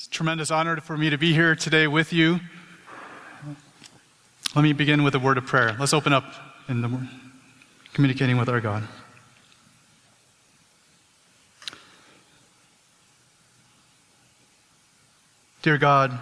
It's a tremendous honor for me to be here today with you. Let me begin with a word of prayer. Let's open up in communicating with our God. Dear God,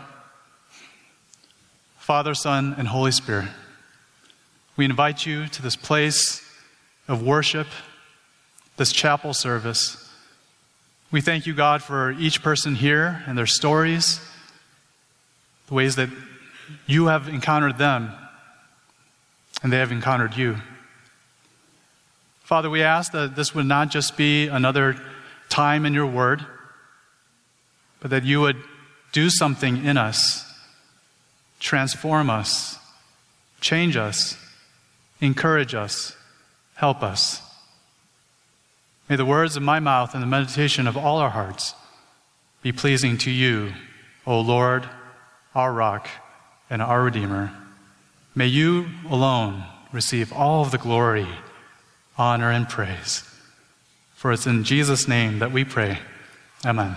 Father, Son, and Holy Spirit, we invite you to this place of worship, this chapel service. We thank you, God, for each person here and their stories, the ways that you have encountered them and they have encountered you. Father, we ask that this would not just be another time in your word, but that you would do something in us, transform us, change us, encourage us, help us. May the words of my mouth and the meditation of all our hearts be pleasing to you, O Lord, our rock and our Redeemer. May you alone receive all of the glory, honor, and praise. For it's in Jesus' name that we pray. Amen.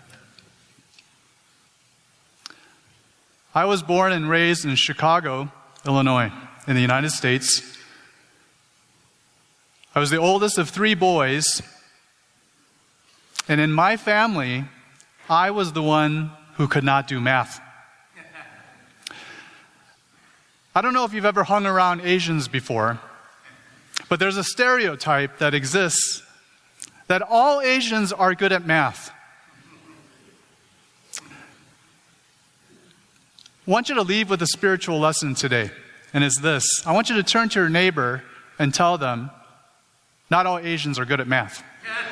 I was born and raised in Chicago, Illinois, in the United States. I was the oldest of 3 boys, and in my family, I was the one who could not do math. I don't know if you've ever hung around Asians before, but there's a stereotype that exists that all Asians are good at math. I want you to leave with a spiritual lesson today, and it's this. I want you to turn to your neighbor and tell them, not all Asians are good at math.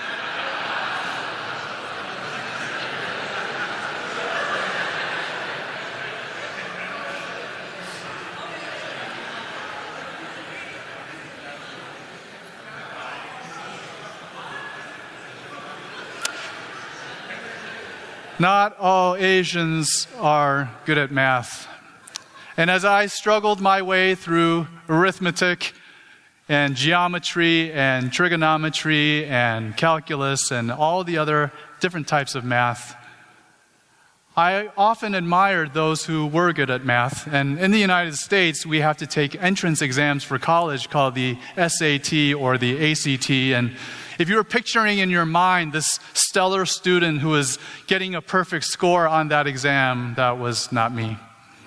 Not all Asians are good at math. And as I struggled my way through arithmetic and geometry and trigonometry and calculus and all the other different types of math, I often admired those who were good at math. And in the United States, we have to take entrance exams for college called the SAT or the ACT. And if you were picturing in your mind this stellar student who was getting a perfect score on that exam, that was not me.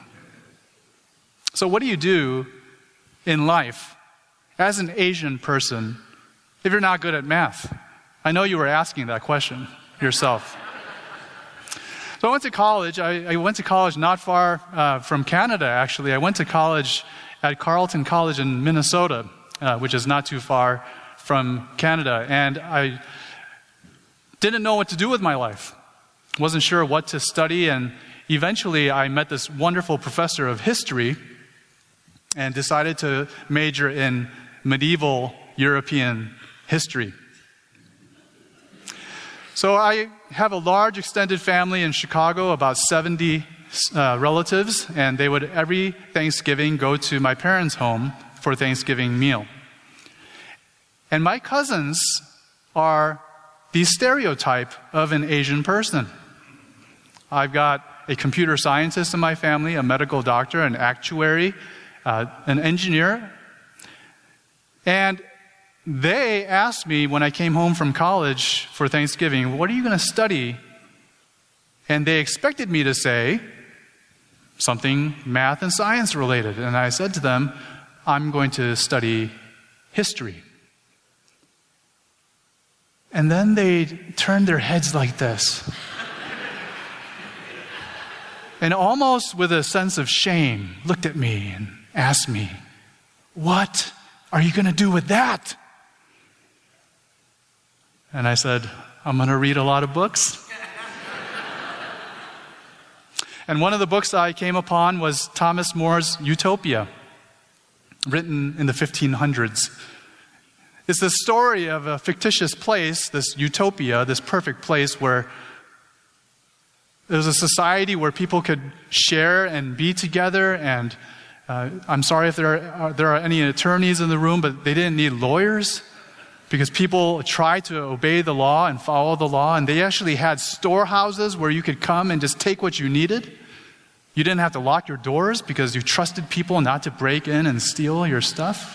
So what do you do in life as an Asian person if you're not good at math? I know you were asking that question yourself. So I went to college. I went to college not far from Canada, actually. I went to college at Carleton College in Minnesota, which is not too far from Canada. And I didn't know what to do with my life. Wasn't sure what to study. And eventually I met this wonderful professor of history and decided to major in medieval European history. So I have a large extended family in Chicago, about 70 relatives, and they would every Thanksgiving go to my parents' home for a Thanksgiving meal. And my cousins are the stereotype of an Asian person. I've got a computer scientist in my family, a medical doctor, an actuary, an engineer. And they asked me when I came home from college for Thanksgiving, what are you going to study? And they expected me to say something math and science related. And I said to them, I'm going to study history. And then they turned their heads like this. And almost with a sense of shame, looked at me and asked me, what are you going to do with that? And I said, I'm going to read a lot of books. And one of the books I came upon was Thomas More's Utopia, written in the 1500s. It's the story of a fictitious place, this utopia, this perfect place where there's a society where people could share and be together. And I'm sorry if there are any attorneys in the room, but they didn't need lawyers. because people tried to obey the law and follow the law, and they actually had storehouses where you could come and just take what you needed. You didn't have to lock your doors because you trusted people not to break in and steal your stuff.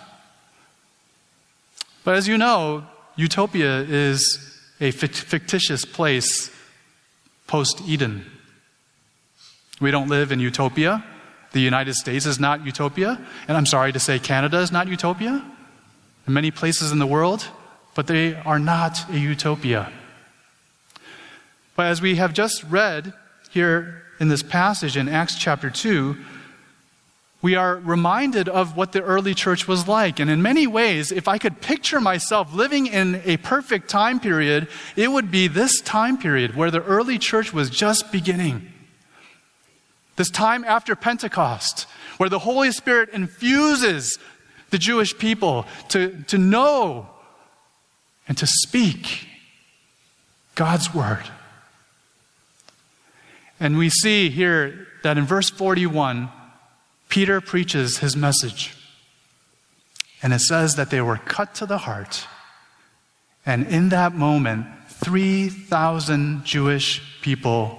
But as you know, utopia is a fictitious place post-Eden. We don't live in utopia. The United States is not utopia. And I'm sorry to say Canada is not utopia. In many places in the world, but they are not a utopia. But as we have just read here in this passage in Acts chapter 2, we are reminded of what the early church was like. And in many ways, if I could picture myself living in a perfect time period, it would be this time period where the early church was just beginning. This time after Pentecost, where the Holy Spirit infuses the Jewish people to know and to speak God's word. And we see here that in verse 41, Peter preaches his message. And it says that they were cut to the heart. And in that moment, 3,000 Jewish people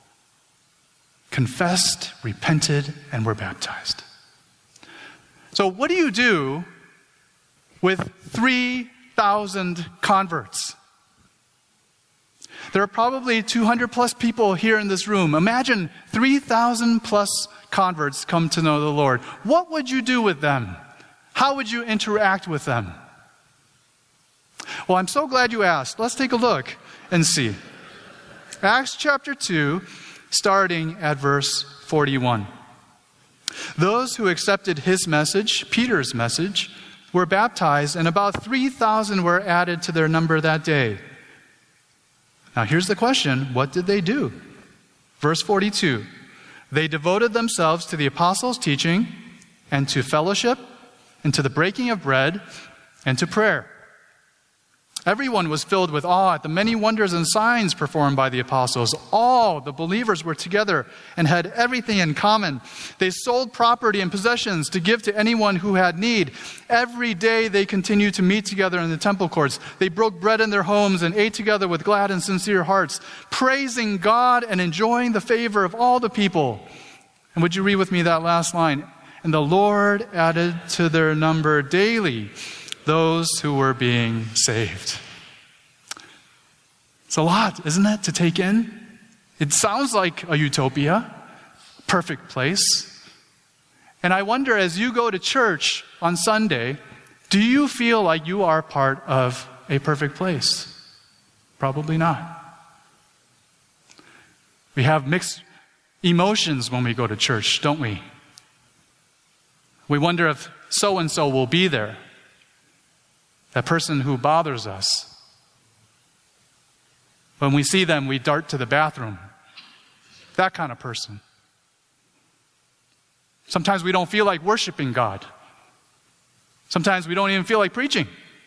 confessed, repented, and were baptized. So what do you do with 3,000 converts? There are probably 200 plus people here in this room. Imagine 3,000 plus converts come to know the Lord. What would you do with them? How would you interact with them? Well, I'm so glad you asked. Let's take a look and see. Acts chapter 2, starting at verse 41. Those who accepted his message, Peter's message, were baptized, and about 3,000 were added to their number that day. Now here's the question, what did they do? Verse 42, they devoted themselves to the apostles' teaching and to fellowship and to the breaking of bread and to prayer. Everyone was filled with awe at the many wonders and signs performed by the apostles. All the believers were together and had everything in common. They sold property and possessions to give to anyone who had need. Every day they continued to meet together in the temple courts. They broke bread in their homes and ate together with glad and sincere hearts, praising God and enjoying the favor of all the people. And would you read with me that last line? And the Lord added to their number daily those who were being saved. It's a lot, isn't it, to take in? It sounds like a utopia, perfect place. And I wonder, as you go to church on Sunday, do you feel like you are part of a perfect place? Probably not. We have mixed emotions when we go to church, don't we? We wonder if so-and-so will be there. That person who bothers us. When we see them, we dart to the bathroom. That kind of person. Sometimes we don't feel like worshiping God. Sometimes we don't even feel like preaching.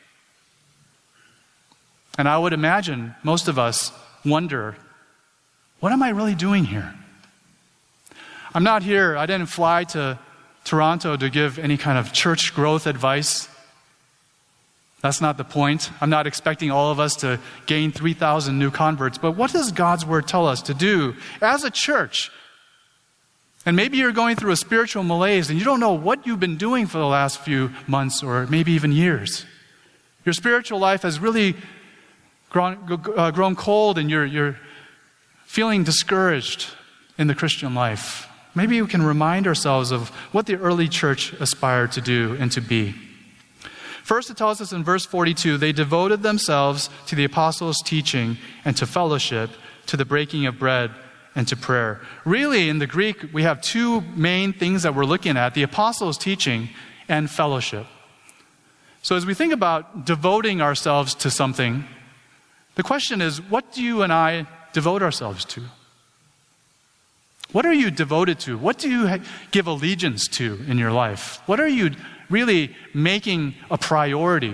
And I would imagine most of us wonder, what am I really doing here? I'm not here, I didn't fly to Toronto to give any kind of church growth advice. That's not the point. I'm not expecting all of us to gain 3,000 new converts. But what does God's word tell us to do as a church? And maybe you're going through a spiritual malaise and you don't know what you've been doing for the last few months or maybe even years. Your spiritual life has really grown cold and you're feeling discouraged in the Christian life. Maybe we can remind ourselves of what the early church aspired to do and to be. First, it tells us in verse 42, they devoted themselves to the apostles' teaching and to fellowship, to the breaking of bread and to prayer. Really, in the Greek, we have two main things that we're looking at, the apostles' teaching and fellowship. So as we think about devoting ourselves to something, the question is, what do you and I devote ourselves to? What are you devoted to? What do you give allegiance to in your life? What are you really making a priority?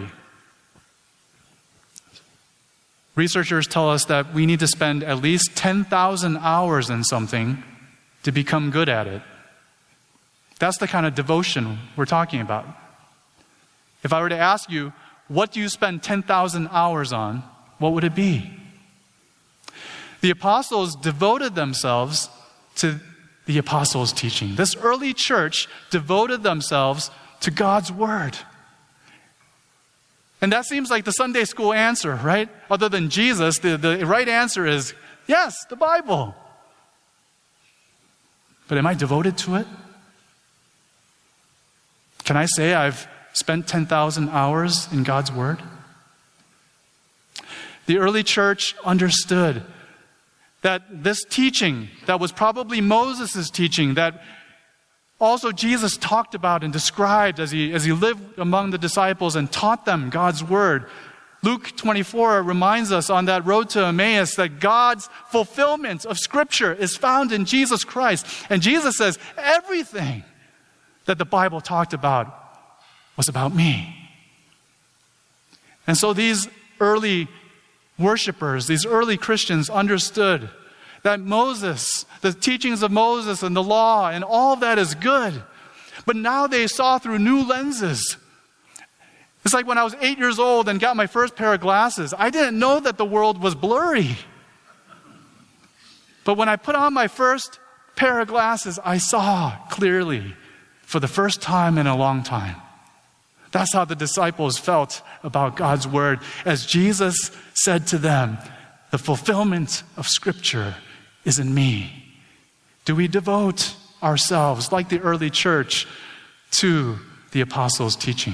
Researchers tell us that we need to spend at least 10,000 hours in something to become good at it. That's the kind of devotion we're talking about. If I were to ask you, what do you spend 10,000 hours on? What would it be? The apostles devoted themselves to the apostles' teaching. This early church devoted themselves to God's word. And that seems like the Sunday school answer, right? Other than Jesus, the right answer is, yes, the Bible. But am I devoted to it? Can I say I've spent 10,000 hours in God's word? The early church understood that this teaching that was probably Moses' teaching, that also Jesus talked about and described as he lived among the disciples and taught them God's word. Luke 24 reminds us on that road to Emmaus that God's fulfillment of Scripture is found in Jesus Christ. And Jesus says, everything that the Bible talked about was about me. And so these early worshipers, these early Christians understood that Moses, the teachings of Moses and the law and all of that is good. But now they saw through new lenses. It's like when I was 8 years old and got my first pair of glasses. I didn't know that the world was blurry. But when I put on my first pair of glasses, I saw clearly for the first time in a long time. That's how the disciples felt about God's word as Jesus said to them, the fulfillment of Scripture is in me. Do we devote ourselves, like the early church, to the apostles' teaching?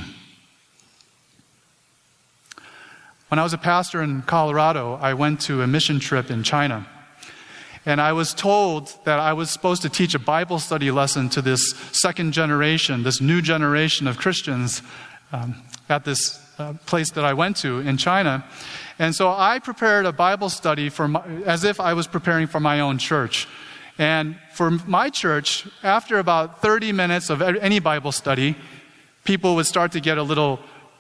When I was a pastor in Colorado, I went to a mission trip in China. And I was told that I was supposed to teach a Bible study lesson to this second generation, this new generation of Christians at this place that I went to in China. And so I prepared a Bible study as if I was preparing for my own church. And for my church, after about 30 minutes of any Bible study, people would start to get a little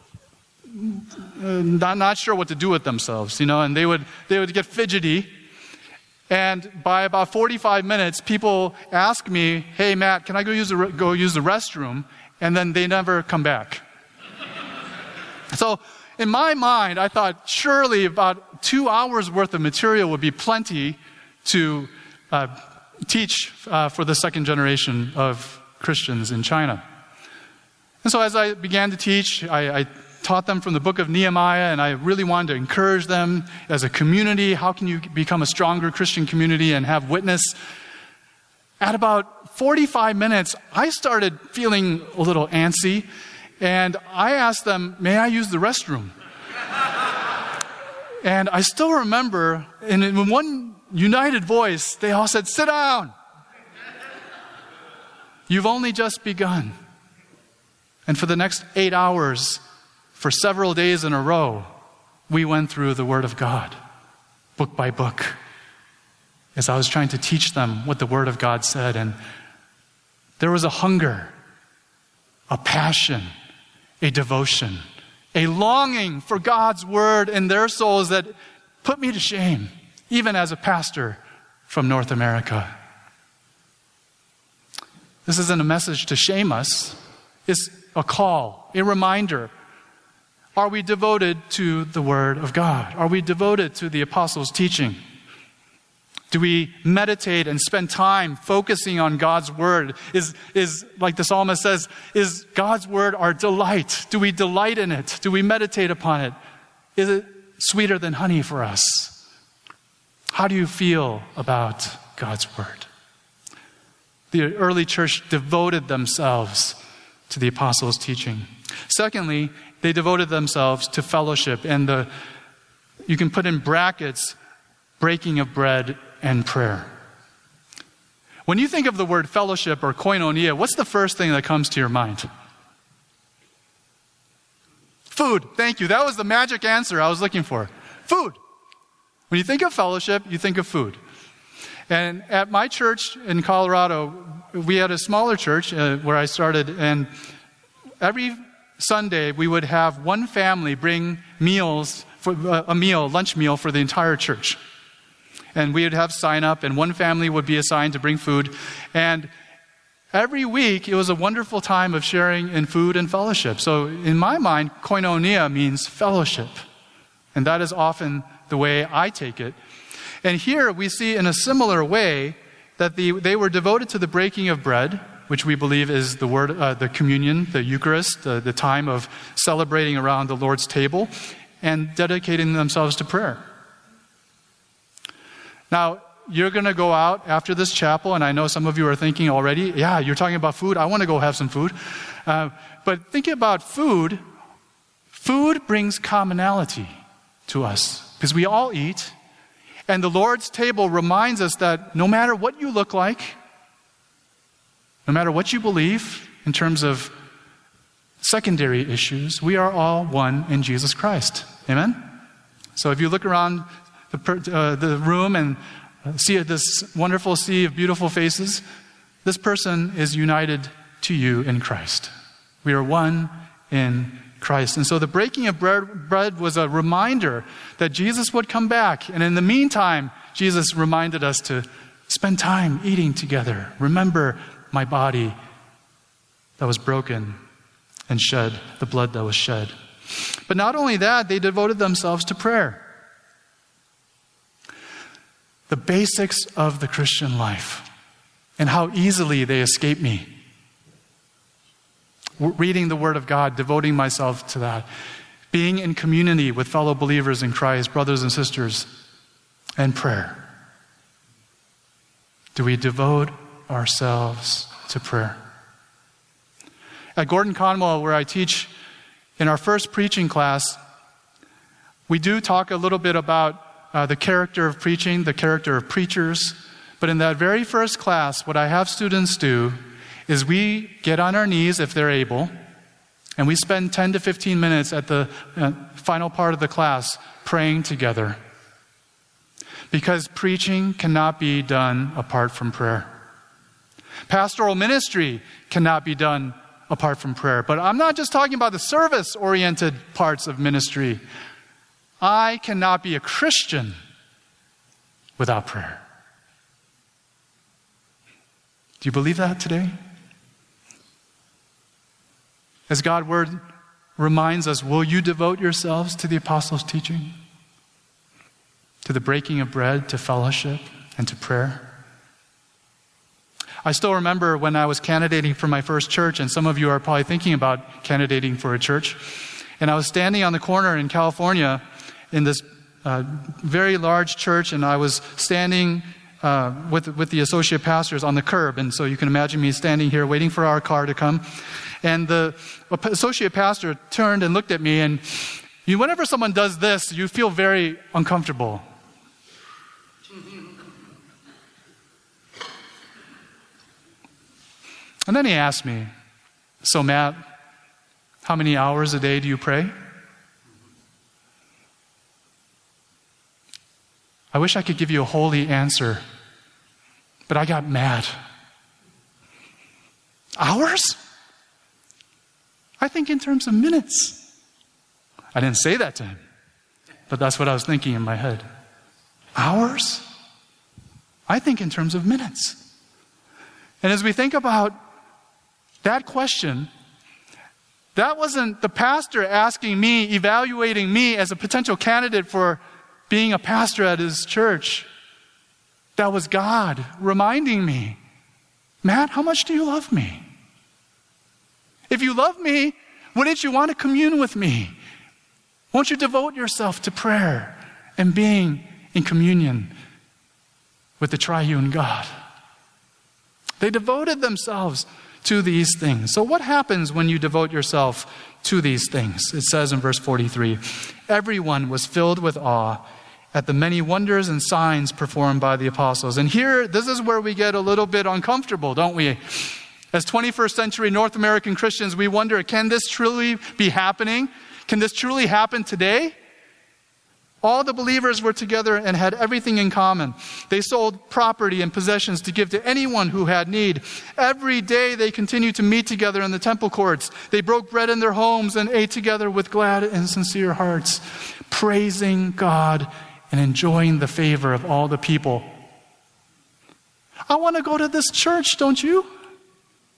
not sure what to do with themselves, and they would get fidgety. And by about 45 minutes, people ask me, "Hey, Matt, can I go use the restroom?" And then they never come back. So in my mind, I thought surely about 2 hours worth of material would be plenty to teach for the second generation of Christians in China. And so as I began to teach, I taught them from the book of Nehemiah, and I really wanted to encourage them as a community. How can you become a stronger Christian community and have witness? At about 45 minutes, I started feeling a little antsy, and I asked them, "May I use the restroom?" And I still remember, in one united voice, they all said, "Sit down. You've only just begun." And for the next 8 hours, for several days in a row, we went through the Word of God, book by book, as I was trying to teach them what the Word of God said. And there was a hunger, a passion, a devotion, a longing for God's Word in their souls that put me to shame, even as a pastor from North America. This isn't a message to shame us. It's a call, a reminder. Are we devoted to the Word of God? Are we devoted to the apostles' teaching? Do we meditate and spend time focusing on God's Word? Is like the psalmist says, is God's Word our delight? Do we delight in it? Do we meditate upon it? Is it sweeter than honey for us? How do you feel about God's Word? The early church devoted themselves to the apostles' teaching. Secondly, they devoted themselves to fellowship, and you can put in brackets, breaking of bread and prayer. When you think of the word fellowship or koinonia, what's the first thing that comes to your mind? Food. Thank you. That was the magic answer I was looking for. Food. When you think of fellowship, you think of food. And at my church in Colorado, we had a smaller church where I started, and every Sunday we would have one family bring meals, lunch meal for the entire church. And we would have sign up, and one family would be assigned to bring food. And Every week, it was a wonderful time of sharing in food and fellowship. So in my mind, koinonia means fellowship. And that is often the way I take it. And here we see in a similar way that they were devoted to the breaking of bread, which we believe is the communion, the Eucharist, the time of celebrating around the Lord's table, and dedicating themselves to prayer. Now, you're going to go out after this chapel, and I know some of you are thinking already, yeah, you're talking about food. I want to go have some food. But thinking about food, food brings commonality to us because we all eat. And the Lord's table reminds us that no matter what you look like, no matter what you believe in terms of secondary issues, we are all one in Jesus Christ. Amen? So if you look around the room and see this wonderful sea of beautiful faces, this person is united to you in Christ. We are one in Christ. And so the breaking of bread was a reminder that Jesus would come back. And in the meantime, Jesus reminded us to spend time eating together. Remember my body that was broken and shed, the blood that was shed. But not only that, they devoted themselves to prayer. The basics of the Christian life and how easily they escape me. Reading the Word of God, devoting myself to that. Being in community with fellow believers in Christ, brothers and sisters, and prayer. Do we devote ourselves to prayer? At Gordon Conwell, where I teach, in our first preaching class, we do talk a little bit about the character of preaching, the character of preachers. But in that very first class, what I have students do is we get on our knees if they're able, and we spend 10 to 15 minutes at the final part of the class praying together. Because preaching cannot be done apart from prayer. Pastoral ministry cannot be done apart from prayer. But I'm not just talking about the service-oriented parts of ministry. I cannot be a Christian without prayer. Do you believe that today? As God's word reminds us, will you devote yourselves to the apostles' teaching? To the breaking of bread, to fellowship, and to prayer? I still remember when I was candidating for my first church, and some of you are probably thinking about candidating for a church. And I was standing on the corner in California in this very large church, and I was standing with the associate pastors on the curb. And so you can imagine me standing here waiting for our car to come. And the associate pastor turned and looked at me, and whenever someone does this, you feel very uncomfortable. And then he asked me, "So Matt, how many hours a day do you pray?" I wish I could give you a holy answer, but I got mad. Hours? I think in terms of minutes. I didn't say that to him, but that's what I was thinking in my head. Hours? I think in terms of minutes. And as we think about that question, that wasn't the pastor asking me, evaluating me as a potential candidate for being a pastor at his church. That was God reminding me, "Matt, how much do you love me? If you love me, wouldn't you want to commune with me? Won't you devote yourself to prayer and being in communion with the triune God?" They devoted themselves to these things. So what happens when you devote yourself to these things? It says in verse 43, "Everyone was filled with awe at the many wonders and signs performed by the apostles." And here, this is where we get a little bit uncomfortable, don't we? As 21st century North American Christians, we wonder, can this truly be happening? Can this truly happen today? All the believers were together and had everything in common. They sold property and possessions to give to anyone who had need. Every day they continued to meet together in the temple courts. They broke bread in their homes and ate together with glad and sincere hearts, praising God and enjoying the favor of all the people. I want to go to this church, don't you?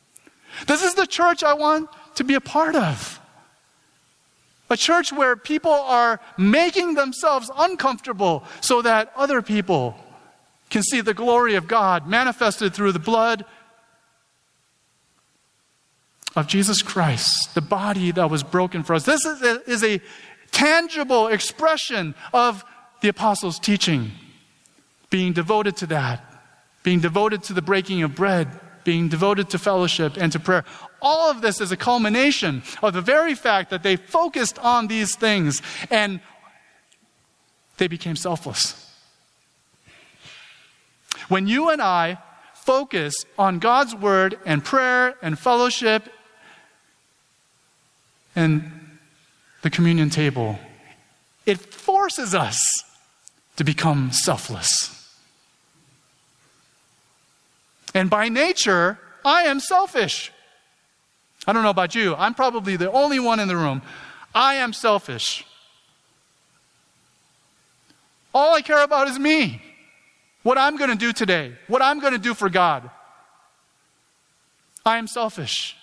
This is the church I want to be a part of. A church where people are making themselves uncomfortable so that other people can see the glory of God manifested through the blood of Jesus Christ, the body that was broken for us. This is a tangible expression of the apostles' teaching, being devoted to that, being devoted to the breaking of bread, being devoted to fellowship and to prayer. All of this is a culmination of the very fact that they focused on these things and they became selfless. When you and I focus on God's word and prayer and fellowship and the communion table, it forces us to become selfless. And by nature, I am selfish. I don't know about you. I'm probably the only one in the room. I am selfish. All I care about is me. What I'm going to do today. What I'm going to do for God. I am selfish.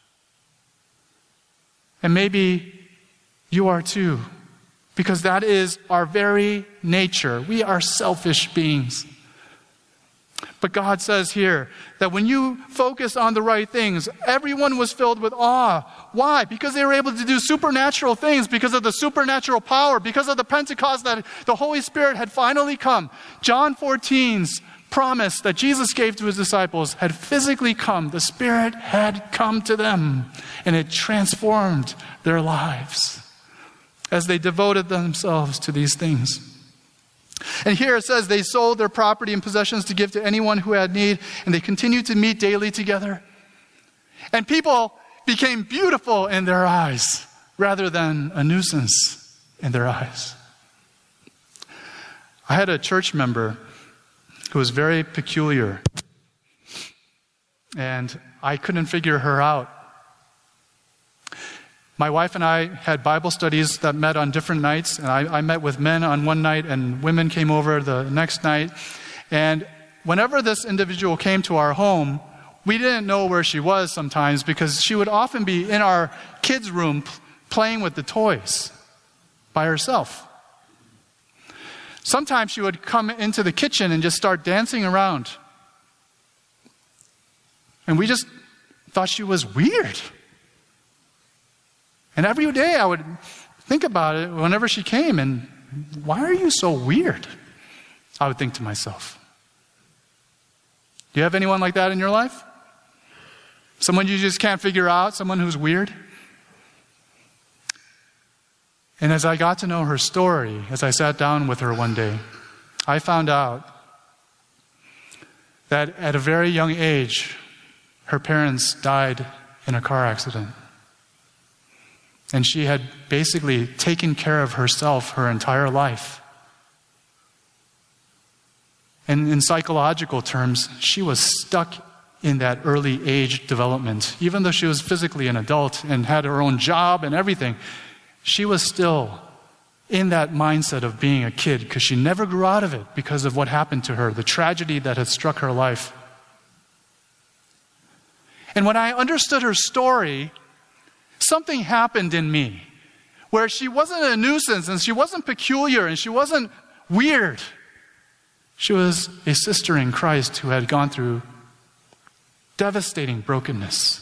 And maybe you are too. Because that is our very nature. We are selfish beings. But God says here that when you focus on the right things, everyone was filled with awe. Why? Because they were able to do supernatural things, because of the supernatural power, because of the Pentecost that the Holy Spirit had finally come. John 14's promise that Jesus gave to his disciples had physically come. The Spirit had come to them, and it transformed their lives as they devoted themselves to these things. And here it says they sold their property and possessions to give to anyone who had need, and they continued to meet daily together. And people became beautiful in their eyes rather than a nuisance in their eyes. I had a church member who was very peculiar, and I couldn't figure her out. My wife and I had Bible studies that met on different nights, and I met with men on one night and women came over the next night. And whenever this individual came to our home, we didn't know where she was sometimes because she would often be in our kids' room playing with the toys by herself. Sometimes she would come into the kitchen and just start dancing around. And we just thought she was weird. And every day I would think about it whenever she came, and why are you so weird? I would think to myself. Do you have anyone like that in your life? Someone you just can't figure out, someone who's weird? And as I got to know her story, as I sat down with her one day, I found out that at a very young age, her parents died in a car accident. And she had basically taken care of herself her entire life. And in psychological terms, she was stuck in that early age development. Even though she was physically an adult and had her own job and everything, she was still in that mindset of being a kid because she never grew out of it because of what happened to her, the tragedy that had struck her life. And when I understood her story, something happened in me where she wasn't a nuisance and she wasn't peculiar and she wasn't weird. She was a sister in Christ who had gone through devastating brokenness.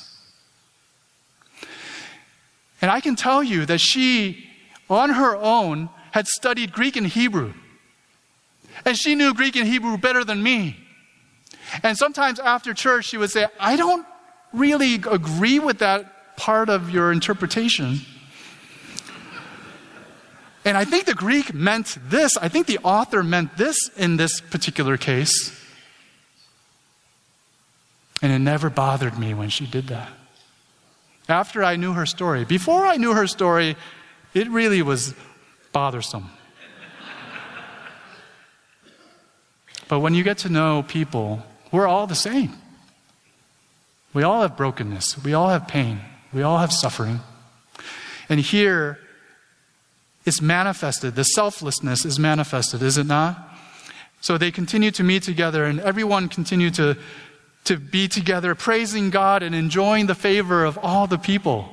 And I can tell you that she, on her own, had studied Greek and Hebrew. And she knew Greek and Hebrew better than me. And sometimes after church, she would say, I don't really agree with that part of your interpretation. And I think the Greek meant this. I think the author meant this in this particular case. And it never bothered me when she did that. After I knew her story. Before I knew her story, it really was bothersome. But when you get to know people, we're all the same. We all have brokenness. We all have pain. We all have suffering. And here, it's manifested. The selflessness is manifested, is it not? So they continue to meet together, and everyone continued to to be together, praising God and enjoying the favor of all the people?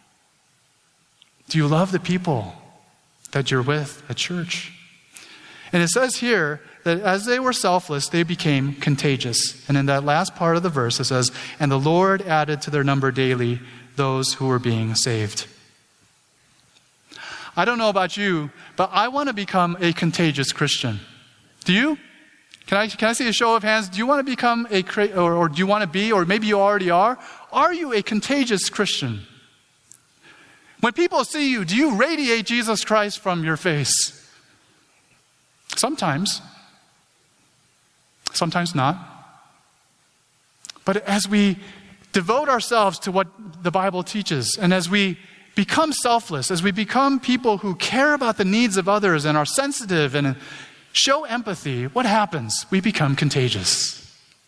Do you love the people that you're with at church? And it says here that as they were selfless, they became contagious. And in that last part of the verse, it says, and the Lord added to their number daily those who were being saved. I don't know about you, but I want to become a contagious Christian. Do you? Can I see a show of hands? Do you want to become or do you want to be, or maybe you already are? Are you a contagious Christian? When people see you, do you radiate Jesus Christ from your face? Sometimes. Sometimes not. But as we devote ourselves to what the Bible teaches, and as we become selfless, as we become people who care about the needs of others and are sensitive and show empathy, what happens? We become contagious.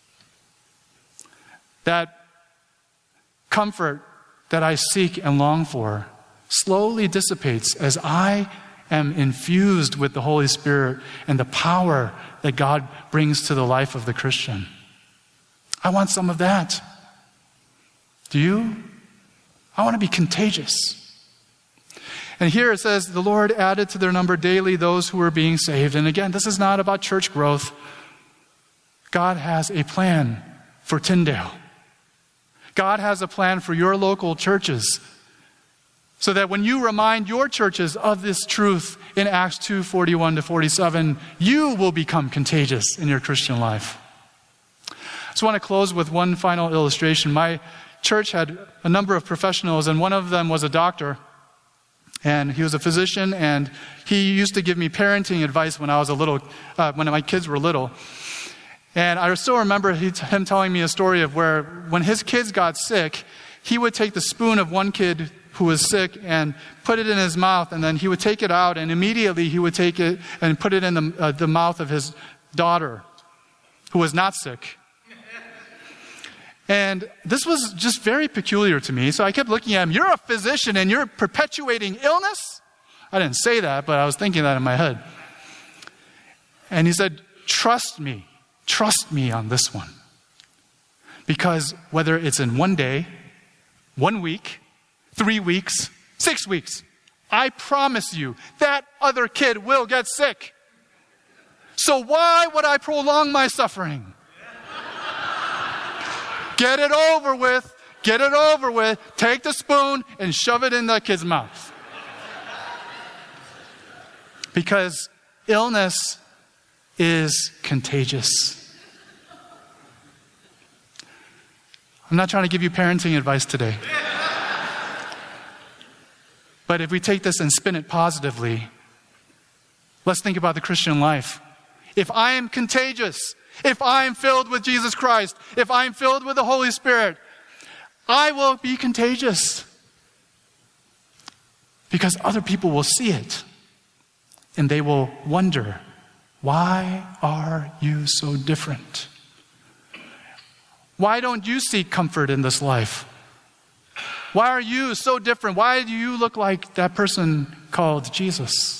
That comfort that I seek and long for slowly dissipates as I am infused with the Holy Spirit and the power that God brings to the life of the Christian. I want some of that. Do you? I want to be contagious. And here it says, the Lord added to their number daily those who were being saved. And again, this is not about church growth. God has a plan for Tyndale. God has a plan for your local churches. So that when you remind your churches of this truth in Acts 2:41-47, you will become contagious in your Christian life. I just want to close with one final illustration. My church had a number of professionals, and one of them was a doctor. And he was a physician, and he used to give me parenting advice when I was when my kids were little. And I still remember him telling me a story of where when his kids got sick, he would take the spoon of one kid who was sick and put it in his mouth, and then he would take it out, and immediately he would take it and put it in the mouth of his daughter, who was not sick. And this was just very peculiar to me. So I kept looking at him. You're a physician and you're perpetuating illness? I didn't say that, but I was thinking that in my head. And he said, trust me on this one. Because whether it's in 1 day, 1 week, 3 weeks, 6 weeks, I promise you that other kid will get sick. So why would I prolong my suffering? Get it over with. Get it over with. Take the spoon and shove it in that kid's mouth. Because illness is contagious. I'm not trying to give you parenting advice today. But if we take this and spin it positively, let's think about the Christian life. If I am contagious, if I am filled with Jesus Christ, if I am filled with the Holy Spirit, I will be contagious. Because other people will see it. And they will wonder, why are you so different? Why don't you seek comfort in this life? Why are you so different? Why do you look like that person called Jesus?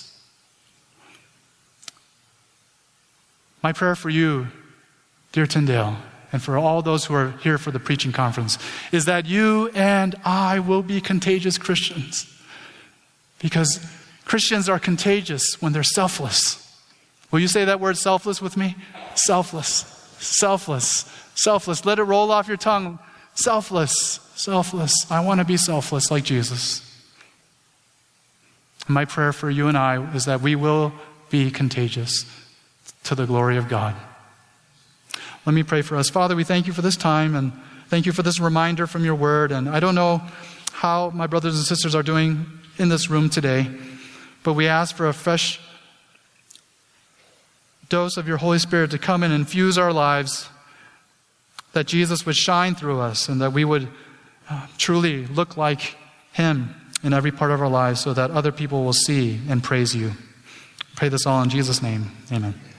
My prayer for you, dear Tyndale, and for all those who are here for the preaching conference, is that you and I will be contagious Christians. Because Christians are contagious when they're selfless. Will you say that word selfless with me? Selfless, selfless, selfless. Let it roll off your tongue. Selfless, selfless. I want to be selfless like Jesus. My prayer for you and I is that we will be contagious to the glory of God. Let me pray for us. Father, we thank you for this time, and thank you for this reminder from your word. And I don't know how my brothers and sisters are doing in this room today, but we ask for a fresh dose of your Holy Spirit to come and infuse our lives, that Jesus would shine through us, and that we would truly look like him in every part of our lives, so that other people will see and praise you. Pray this all in Jesus' name. Amen.